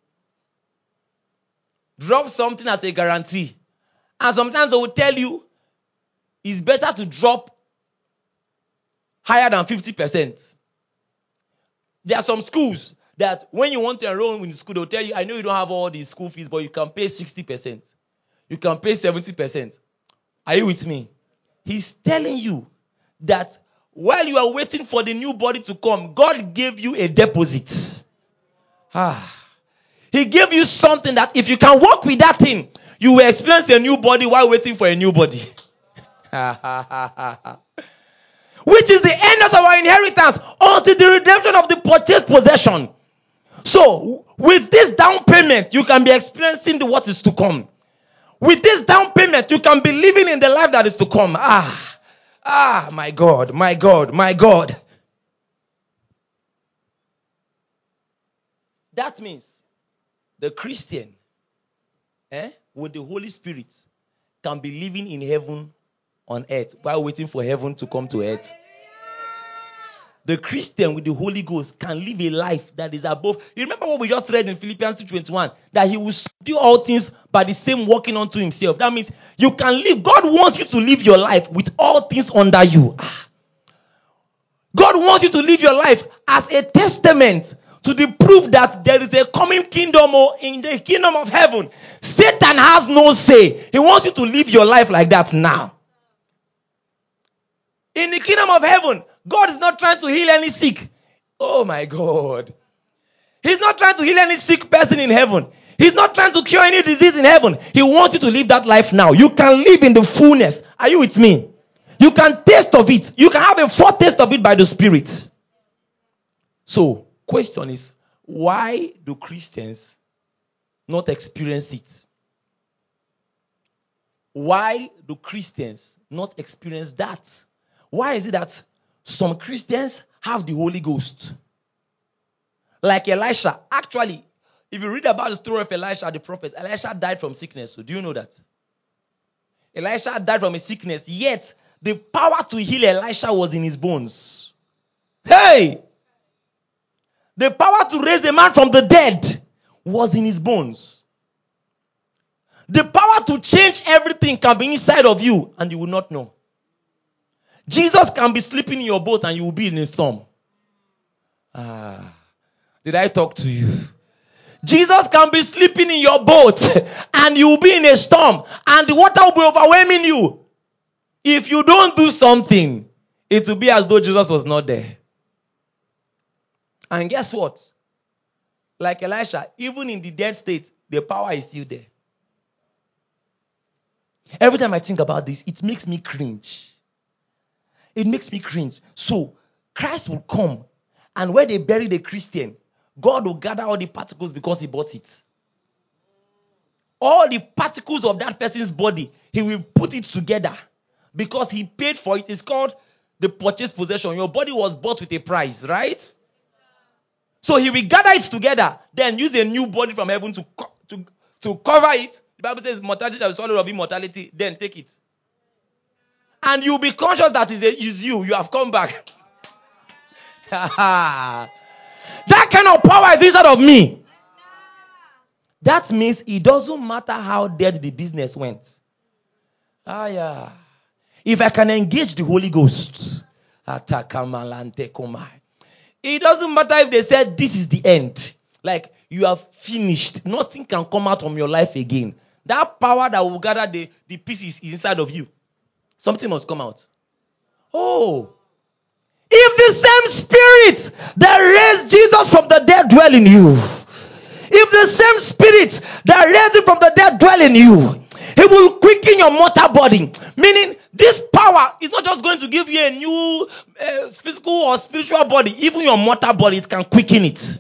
Drop something as a guarantee. And sometimes they will tell you, it's better to drop higher than fifty percent. There are some schools that when you want to enroll in the school, they'll tell you, I know you don't have all the school fees, but you can pay sixty percent. You can pay seventy percent. Are you with me? He's telling you that while you are waiting for the new body to come, God gave you a deposit. Ah. He gave you something that if you can work with that thing, you will experience a new body while waiting for a new body. Which is the end of our inheritance until the redemption of the purchased possession. So, with this down payment, you can be experiencing the what is to come. With this down payment, you can be living in the life that is to come. Ah, ah, my God, my God, my God. That means the Christian, eh, with the Holy Spirit, can be living in heaven on earth while waiting for heaven to come to earth. The Christian with the Holy Ghost can live a life that is above. You remember what we just read in Philippians two twenty-one? That he will do all things by the same working unto himself. That means you can live. God wants you to live your life with all things under you. Ah. God wants you to live your life as a testament to the proof that there is a coming kingdom, or in the kingdom of heaven, Satan has no say. He wants you to live your life like that now. In the kingdom of heaven, God is not trying to heal any sick. Oh my God. He's not trying to heal any sick person in heaven. He's not trying to cure any disease in heaven. He wants you to live that life now. You can live in the fullness. Are you with me? You can taste of it. You can have a foretaste of it by the Spirit. So, question is, why do Christians not experience it? Why do Christians not experience that? Why is it that some Christians have the Holy Ghost? Like Elisha. Actually, if you read about the story of Elisha, the prophet, Elisha died from sickness. So do you know that? Elisha died from a sickness, yet the power to heal Elisha was in his bones. Hey! The power to raise a man from the dead was in his bones. The power to change everything can be inside of you and you will not know. Jesus can be sleeping in your boat and you will be in a storm. Ah, did I talk to you? Jesus can be sleeping in your boat and you will be in a storm and the water will be overwhelming you. If you don't do something, it will be as though Jesus was not there. And guess what? Like Elisha, even in the dead state, the power is still there. Every time I think about this, it makes me cringe. It makes me cringe. So, Christ will come, and where they bury the Christian, God will gather all the particles because he bought it. all the particles of that person's body, he will put it together because he paid for it. It's called the purchase possession. Your body was bought with a price, right? So he will gather it together, then use a new body from heaven to, co- to, to cover it. The Bible says mortality shall be swallowed of immortality. Then take it. And you'll be conscious that it is you. You have come back. That kind of power is inside of me. That means it doesn't matter how dead the business went. Ah, yeah. If I can engage the Holy Ghost, it doesn't matter if they said this is the end. Like you have finished. Nothing can come out from your life again. That power that will gather the, the pieces is inside of you. Something must come out. Oh. If the same spirit that raised Jesus from the dead dwell in you, if the same spirit that raised him from the dead dwell in you, he will quicken your mortal body. Meaning, this power is not just going to give you a new uh, physical or spiritual body. Even your mortal body, it can quicken it.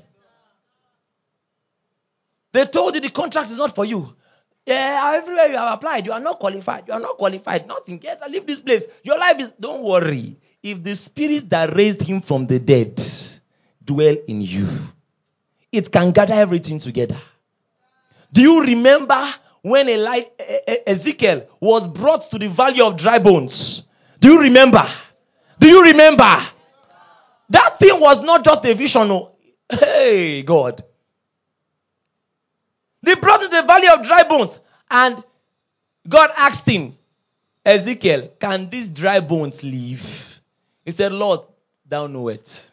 They told you the contract is not for you. Yeah, everywhere you have applied, you are not qualified. You are not qualified. Nothing. Get leave this place. Your life is. Don't worry. If the spirit that raised him from the dead dwell in you, it can gather everything together. Do you remember when Eli- Ezekiel was brought to the valley of dry bones? Do you remember? Do you remember? That thing was not just a vision. No. Hey, God. They brought him to the valley of dry bones. And God asked him, Ezekiel, can these dry bones live? He said, Lord, thou knowest.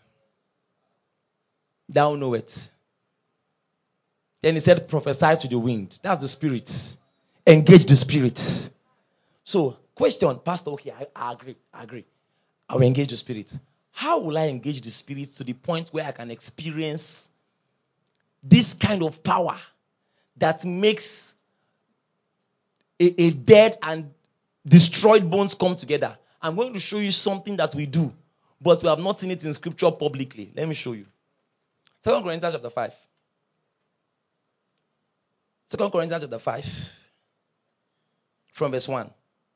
Thou knowest. Then he said, prophesy to the wind. That's the spirit. Engage the spirit. So, question, Pastor, okay, I, I agree, I agree. I will engage the spirit. How will I engage the spirit to the point where I can experience this kind of power that makes a, a dead and destroyed bones come together? I'm going to show you something that we do, but we have not seen it in scripture publicly. Let me show you. Second Corinthians chapter five. Second Corinthians chapter five. From verse one.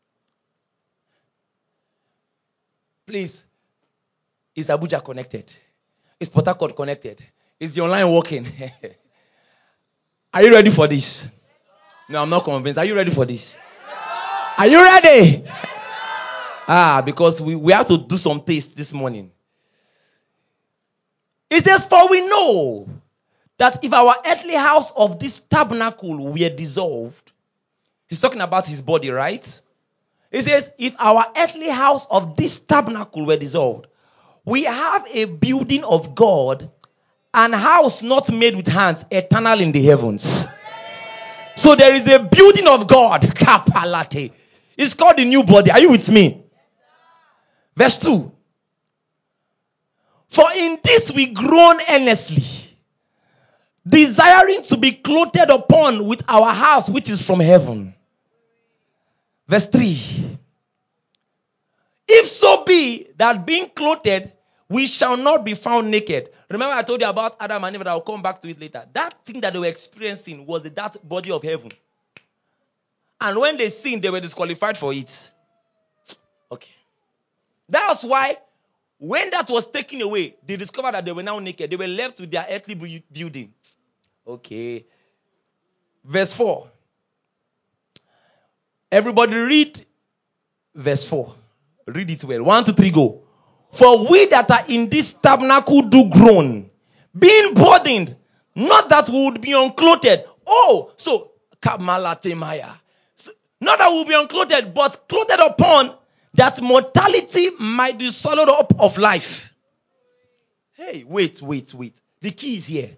Please, is Abuja connected? Is Port Harcourt connected? Is the online working? Are you ready for this? No, I'm not convinced. Are you ready for this? Are you ready? Ah, because we, we have to do some taste this morning. It says, for we know that if our earthly house of this tabernacle were dissolved, he's talking about his body, right? It says, if our earthly house of this tabernacle were dissolved, we have a building of God, an house not made with hands, eternal in the heavens. So there is a building of God. Kapalate. It's called the new body. Are you with me? Verse two. For in this we groan earnestly, desiring to be clothed upon with our house which is from heaven. Verse three. If so be that being clothed, we shall not be found naked. Remember I told you about Adam and Eve, and I'll come back to it later. That thing that they were experiencing was that body of heaven. And when they sinned, they were disqualified for it. Okay. That's why when that was taken away, they discovered that they were now naked. They were left with their earthly building. Okay. Verse four. Everybody read verse four. Read it well. One, two, three, go. For we that are in this tabernacle do groan, being burdened, not that we would be unclothed. Oh, so, Kamalatemaya. So, not that we will be unclothed, but clothed upon, that mortality might be swallowed up of life. Hey, wait, wait, wait. The key is here.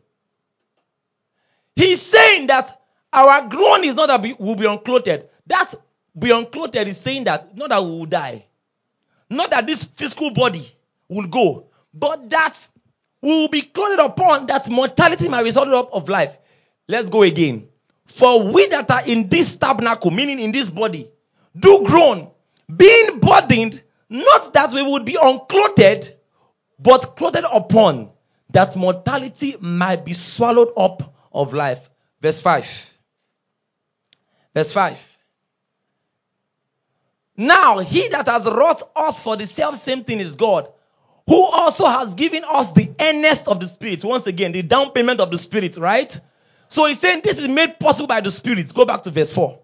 He's saying that our groan is not that we will be unclothed. That be unclothed is saying that not that we will die. Not that this physical body will go, but that we will be clothed upon, that mortality might be swallowed up of life. Let's go again. For we that are in this tabernacle, meaning in this body, do groan, being burdened, not that we would be unclothed, but clothed upon, that mortality might be swallowed up of life. Verse five. Verse five. Now, he that has wrought us for the self-same thing is God, who also has given us the earnest of the Spirit. Once again, the down payment of the Spirit, right? So he's saying this is made possible by the Spirit. Go back to verse four.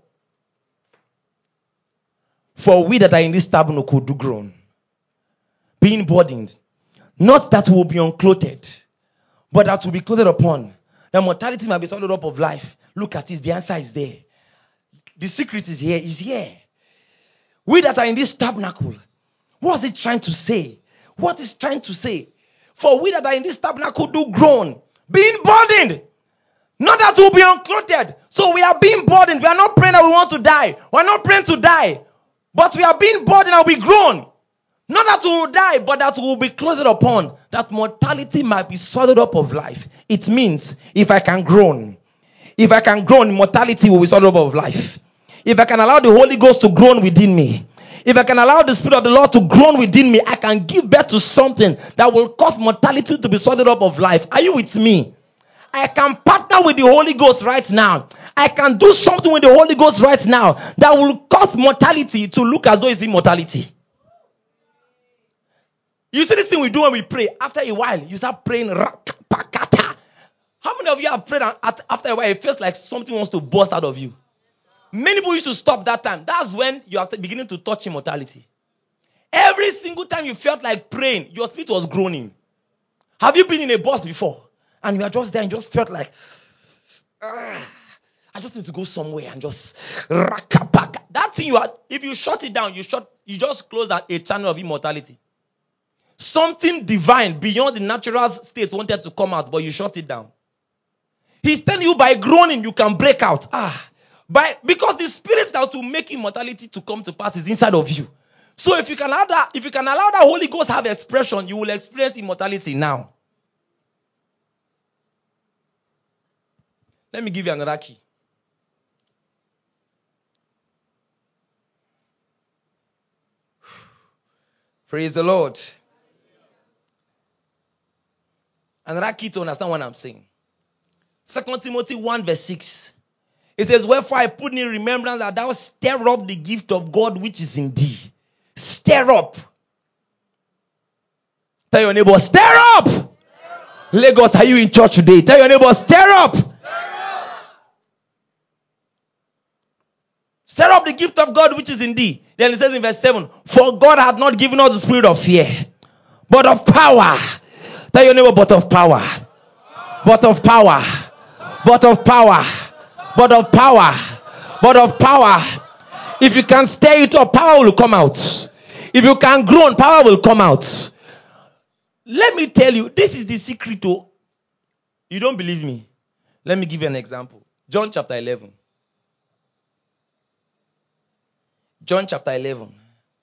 For we that are in this tabernacle do groan, being burdened, not that we will be unclothed, but that we will be clothed upon, that mortality might be swallowed up of life. Look at this, the answer is there. The secret is here, is here. We that are in this tabernacle, what is it trying to say? What is trying to say? For we that are in this tabernacle do groan, being burdened, not that we'll be unclothed. So we are being burdened. We are not praying that we want to die. We are not praying to die. But we are being burdened and we groan. Not that we will die, but that we will be clothed upon, that mortality might be swallowed up of life. It means if I can groan, if I can groan, mortality will be swallowed up of life. If I can allow the Holy Ghost to groan within me, if I can allow the Spirit of the Lord to groan within me, I can give birth to something that will cause mortality to be swallowed up of life. Are you with me? I can partner with the Holy Ghost right now. I can do something with the Holy Ghost right now that will cause mortality to look as though it's immortality. You see this thing we do when we pray. After a while, you start praying. How many of you have prayed and after a while it feels like something wants to burst out of you? Many people used to stop that time. That's when you are beginning to touch immortality. Every single time you felt like praying, your spirit was groaning. Have you been in a bus before? And you are just there and just felt like, ah, I just need to go somewhere and just, that thing you are, if you shut it down, you shut, you just close that a channel of immortality. Something divine beyond the natural state wanted to come out, but you shut it down. He's telling you by groaning you can break out. Ah, by because the spirit that will make immortality to come to pass is inside of you. So if you can allow that, if you can allow that Holy Ghost have expression, you will experience immortality now. Let me give you another key. Praise the Lord. Another key to understand what I'm saying. Second Timothy one verse six. It says, wherefore I put in remembrance that thou stir up the gift of God which is in thee. Stir up. Tell your neighbor, stir up. Stir up. Lagos, are you in church today? Tell your neighbor, stir up. Stir up. Stir up the gift of God which is in thee. Then it says in verse seven, for God hath not given us the spirit of fear, but of power. Tell your neighbor, but of power. But of power. But of power. But of power. But of power. If you can stir it up, power will come out. If you can groan, power will come out. Let me tell you, this is the secret to. You don't believe me? Let me give you an example. John chapter eleven. John chapter eleven.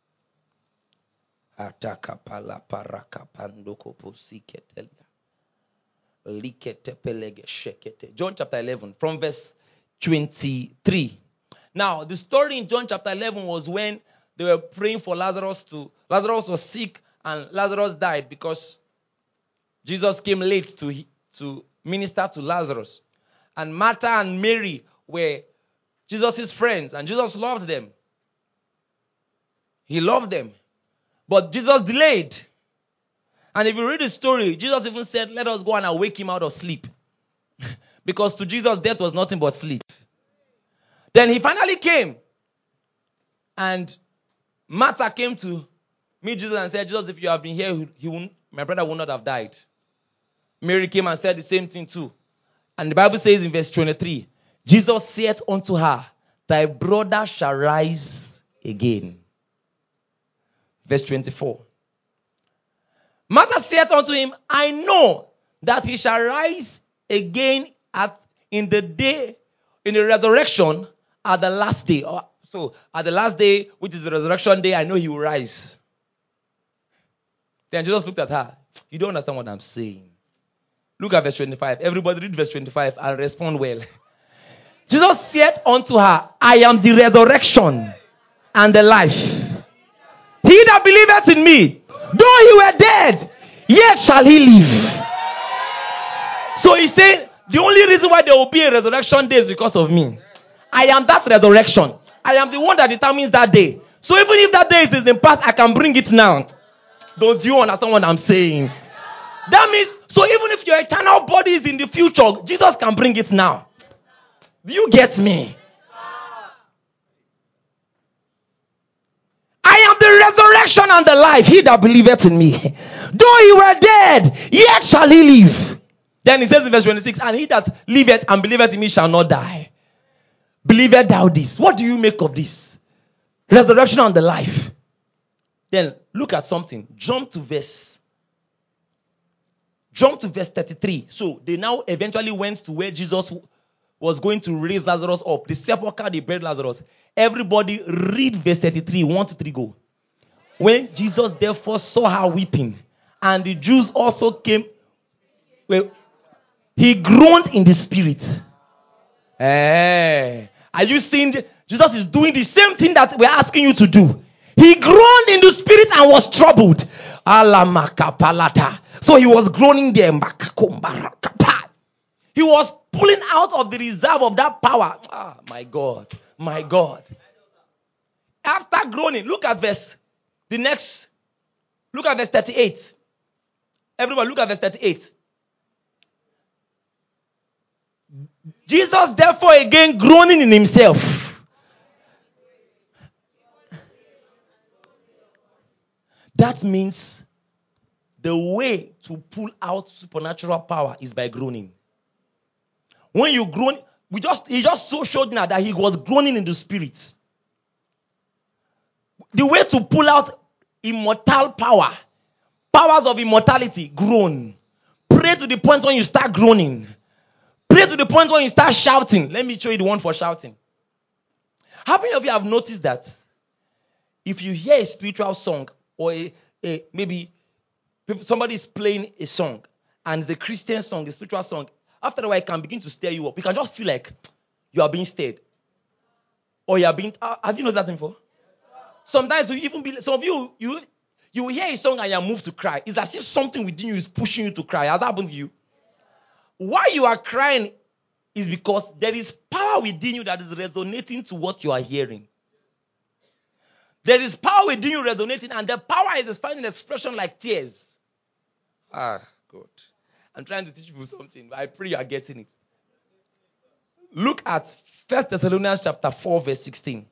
John chapter eleven, from verse twenty-three. Now, the story in John chapter eleven was when they were praying for Lazarus to. Lazarus was sick and Lazarus died because Jesus came late to, to minister to Lazarus. And Martha and Mary were Jesus' friends, and Jesus loved them. He loved them. But Jesus delayed. And if you read the story, Jesus even said, let us go and awake him out of sleep. Because to Jesus, death was nothing but sleep. Then he finally came. And Martha came to meet Jesus and said, Jesus, if you have been here, he won't, my brother would not have died. Mary came and said the same thing too. And the Bible says in verse twenty-three, Jesus said unto her, thy brother shall rise again. Verse twenty-four. Martha said unto him, I know that he shall rise again at in the day, in the resurrection at the last day. So at the last day, which is the resurrection day, I know he will rise. Then Jesus looked at her. You don't understand what I'm saying. Look at verse twenty-five. Everybody read verse twenty-five and respond well. Jesus said unto her, I am the resurrection and the life. He that believeth in me, though he were dead, yet shall he live. So he said, the only reason why there will be a resurrection day is because of me. I am that resurrection. I am the one that determines that day. So even if that day is in the past, I can bring it now. Don't you understand what I'm saying? That means, so even if your eternal body is in the future, Jesus can bring it now. Do you get me? I am the resurrection and the life. He that believeth in me, though he were dead, yet shall he live. Then he says in verse twenty-six, and he that liveth and believeth in me shall not die. Believeth thou this? What do you make of this? Resurrection and the life. Then look at something. Jump to verse. Jump to verse thirty-three. So they now eventually went to where Jesus was going to raise Lazarus up. The sepulchre, they buried Lazarus. Everybody read verse thirty-three. One, two, three, go. When Jesus therefore saw her weeping, and the Jews also came, well, he groaned in the spirit. Hey. Are you seeing? The, Jesus is doing the same thing that we're asking you to do. He groaned in the spirit and was troubled. So he was groaning there. He was pulling out of the reserve of that power. Ah, my God. My God. After groaning, look at verse. The next. Look at verse thirty-eight. Everybody look at verse thirty-eight. Jesus therefore again groaning in himself. That means the way to pull out supernatural power is by groaning. When you groan, we just he just so showed now that he was groaning in the spirit. The way to pull out immortal power, powers of immortality, groan. Pray to the point when you start groaning. Pray to the point when you start shouting. Let me show you the one for shouting. How many of you have noticed that if you hear a spiritual song or a, a maybe somebody is playing a song and it's a Christian song, a spiritual song, after a while it can begin to stir you up. You can just feel like you are being stirred. Or you are being, uh, have you noticed that before? Sometimes you even be, some of you, you, you hear a song and you are moved to cry. It's as if something within you is pushing you to cry. Has that happened to you? Why you are crying is because there is power within you that is resonating to what you are hearing. There is power within you resonating, and the power is finding expression like tears. Ah, God. I'm trying to teach you something, but I pray you are getting it. Look at First Thessalonians chapter four, verse sixteen.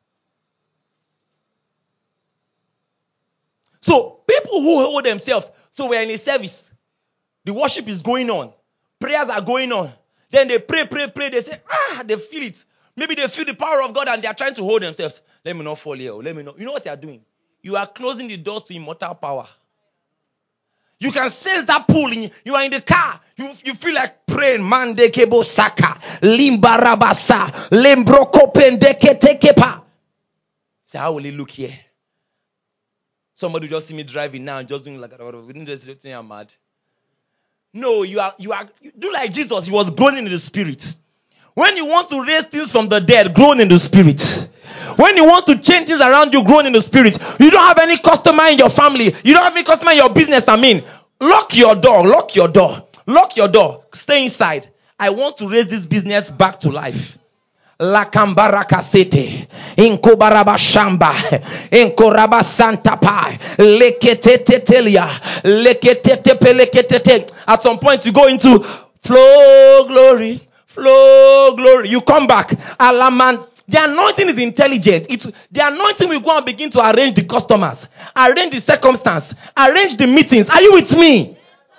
So, people who hold themselves, so we're in a service. The worship is going on. Prayers are going on. Then they pray, pray, pray. They say, ah, they feel it. Maybe they feel the power of God and they are trying to hold themselves. Let me not fall here. Let me not. You know what you are doing? You are closing the door to immortal power. You can sense that pulling. You are in the car. You, you feel like praying. Mande kebo saka. Limba rabasa. Lembroko pendeke tekepa. Say, how will it look here? Somebody just see me driving now and just doing like that. We didn't just say I'm mad. No, you are, you are, you do like Jesus. He was groaning in the spirit. When you want to raise things from the dead, groan in the spirit. When you want to change things around you, groan in the spirit. You don't have any customer in your family. You don't have any customer in your business. I mean, lock your door, lock your door, lock your door. Stay inside. I want to raise this business back to life. La cambaraka sete, inkobaraba shamba, inkoraba santa pai, leketete telia, leketete peleketete. At some point, you go into flow glory, flow glory. You come back, alaman. The anointing is intelligent. It's, the anointing will go and begin to arrange the customers, arrange the circumstance, arrange the meetings. Are you with me?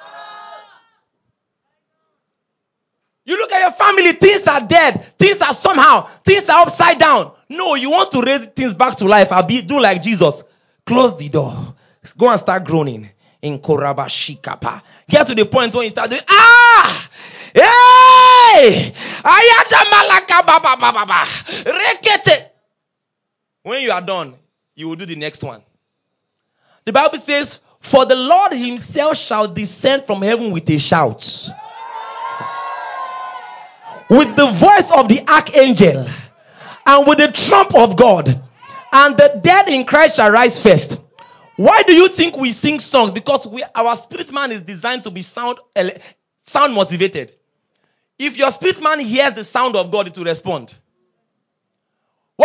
You look at your family, things are dead, things are somehow, things are upside down. No, you want to raise things back to life. I'll be do like Jesus. Close the door. Go and start groaning. In Korabashikapa. Get to the point when you start doing, ah! Hey! Ayadamalaka baba baba. Rekete. When you are done, you will do the next one. The Bible says, for the Lord himself shall descend from heaven with a shout, with the voice of the archangel, and with the trump of God, and the dead in Christ shall rise first. Why do you think we sing songs? Because we, our spirit man is designed to be sound, sound motivated. If your spirit man hears the sound of God, it will respond.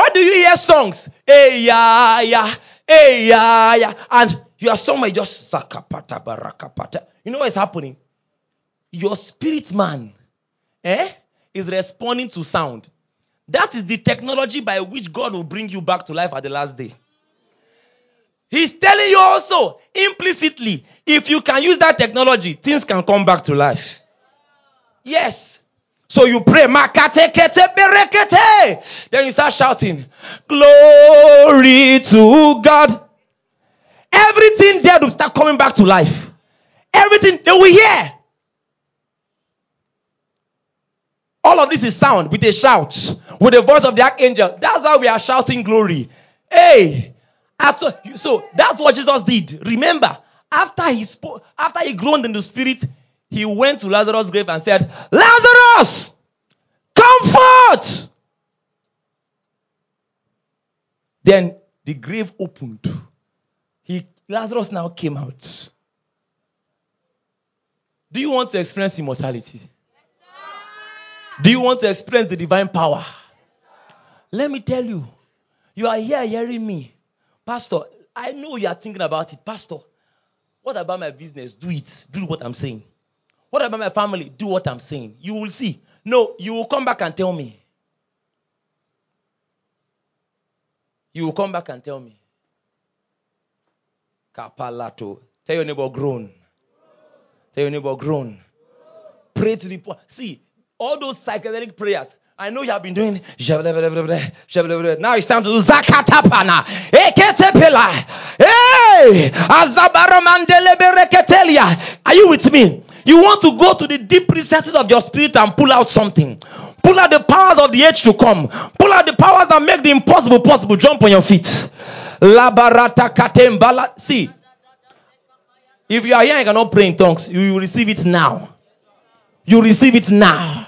Why do you hear songs? Hey, yeah, yeah, hey, yeah, yeah. And you are somewhere just zakapata barakapata. You know what is happening? Your spirit man eh, is responding to sound. That is the technology by which God will bring you back to life at the last day. He's telling you also implicitly, if you can use that technology, things can come back to life. Yes. So you pray, makate kete berekete. Then you start shouting, glory to God. Everything dead will start coming back to life. Everything they will hear. All of this is sound with a shout, with the voice of the archangel. That's why we are shouting glory. Hey, so, so that's what Jesus did. Remember, after he spoke, after he groaned in the spirit, he went to Lazarus' grave and said, Lazarus, come forth. Then the grave opened. He, Lazarus now came out. Do you want to experience immortality? Do you want to experience the divine power? Let me tell you, you are here hearing me. Pastor, I know you are thinking about it. Pastor, what about my business? Do it. Do what I'm saying. What about my family? Do what I'm saying. You will see. No, you will come back and tell me. You will come back and tell me. Kapalato. Tell your neighbor, groan. Tell your neighbor, groan. Pray to the point. See, all those psychedelic prayers, I know you have been doing. Now it's time to do Zakatapana. Hey! Are you with me? You want to go to the deep recesses of your spirit and pull out something. Pull out the powers of the age to come. Pull out the powers that make the impossible possible. Jump on your feet. See, if you are here and cannot pray in tongues, you will receive it now. You receive it now.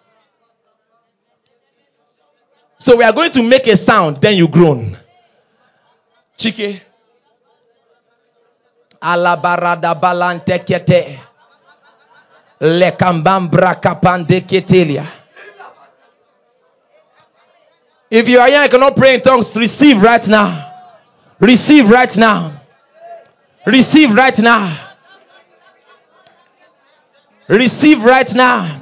So we are going to make a sound, then you groan. Chike. Alabarada balante kete. Lekambambra kapande ketelia. If you are here and cannot pray in tongues, receive right now. Receive right now. Receive right now. Receive right now.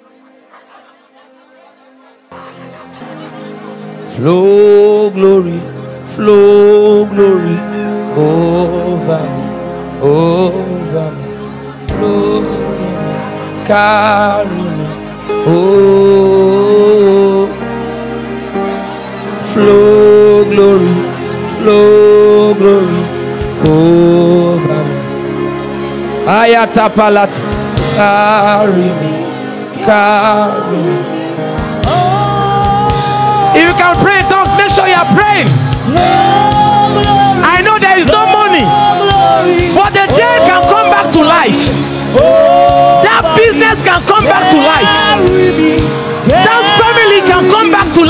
Flow glory, flow glory over me, over me, flow glory, carry me, oh, flow glory, flow glory over me. Ayata palat, carry me, carry me. If you can pray in tongues, make sure you are praying. I know there is no money, but the dead can come back to life. That business can come back to life. That family can come back to